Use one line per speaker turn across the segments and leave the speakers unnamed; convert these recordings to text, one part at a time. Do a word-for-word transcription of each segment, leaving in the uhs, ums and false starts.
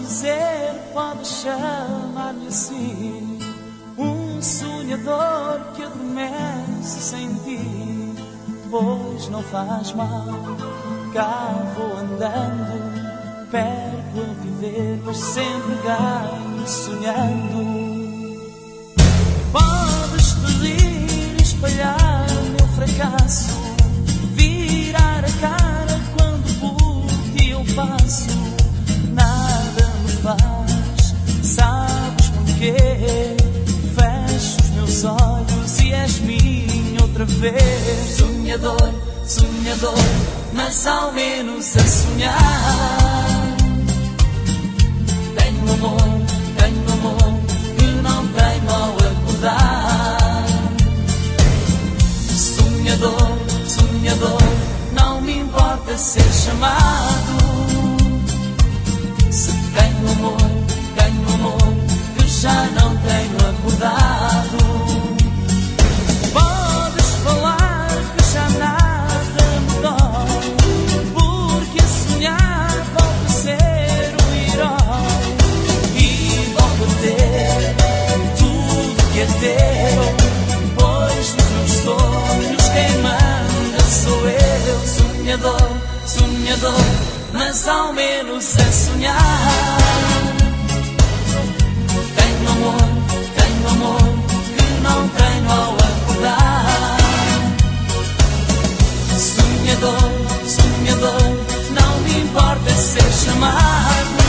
quiser pode chamar-lhe assim, um sonhador que adormece sem ti. Pois não faz mal, cá vou andando, perco a viver, mas sempre ganho sonhando. Podes pedir, espalhar meu fracasso, virar a cara quando por ti eu passo. Nada me faz, sabes porquê? Fecho os meus olhos e és minha outra vez. Sonhador, sonhador, mas ao menos a sonhar. Tenho amor, tenho amor que não tenho ao acordar. Sonhador, sonhador, não me importa ser chamado. Se tenho amor, tenho amor que já não tenho acordado. Podes falar que já nada me dói, porque a sonhar volto a ser um herói e volto a ter tudo que é teu, pois nos meus sonhos quem manda sou eu. Sonhador, sonhador, mas ao menos é sonhar. Tenho amor, tenho amor que não tenho ao acordar. Sonhador, sonhador, não me importa ser chamado.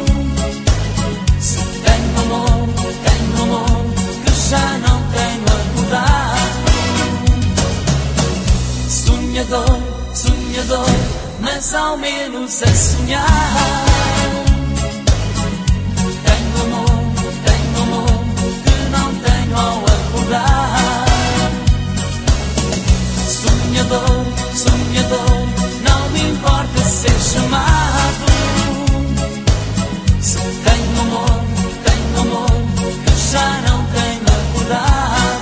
Se tenho amor, tenho amor que já não tenho acordado. Sonhador, sonhador, mas ao menos é sonhar. Tenho amor, tenho amor que não tenho ao acordar. Sonhador, sonhador, não me importa ser chamado. Se tenho amor, tenho amor que já não tenho acordado.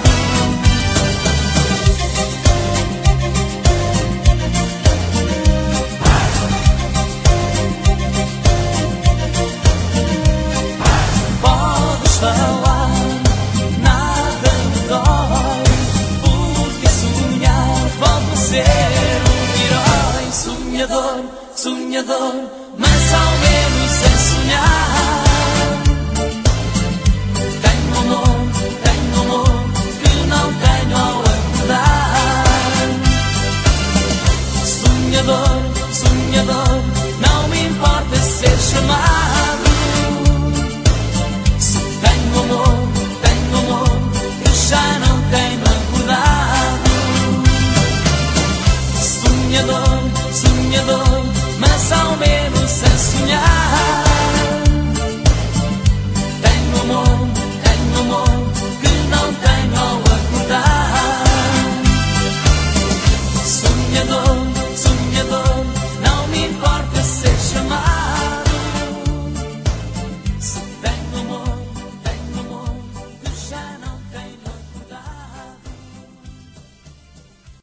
Falar, nada me dói, porque sonhar volto a ser um herói. Sonhador, sonhador, mas ao